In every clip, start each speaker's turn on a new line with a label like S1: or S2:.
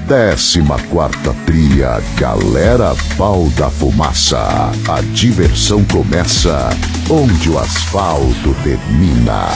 S1: 14ª trilha, galera pau da fumaça. A diversão começa onde o asfalto termina.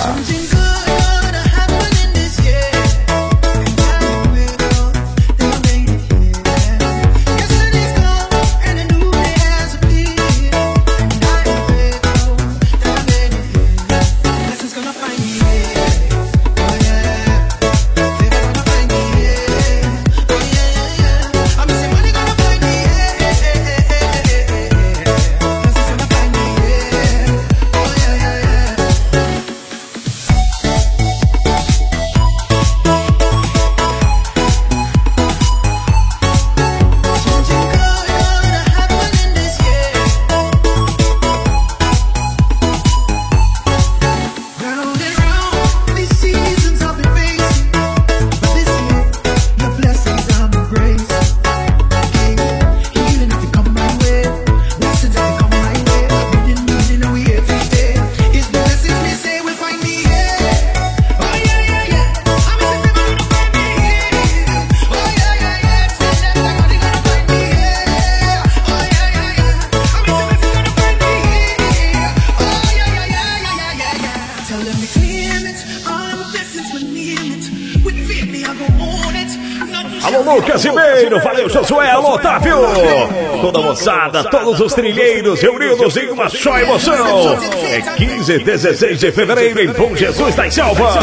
S2: Alô, Lucas Ribeiro, valeu, Josué, alô, Otávio. Toda a moçada, todos os trilheiros reunidos em uma só emoção. É 15 e 16 de fevereiro em Bom Jesus das Selvas.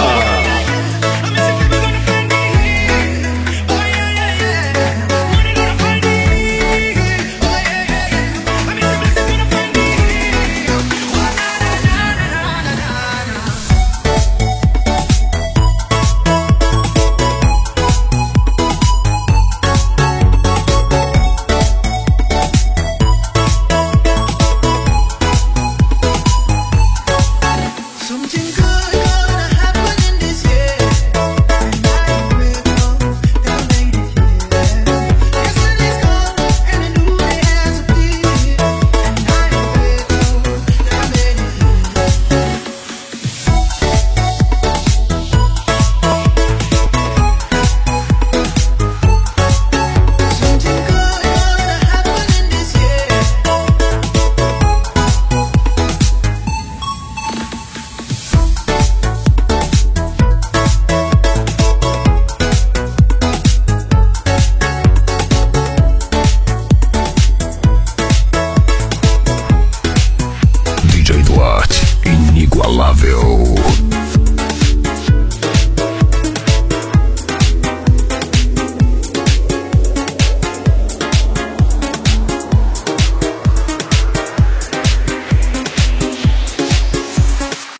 S3: Something good.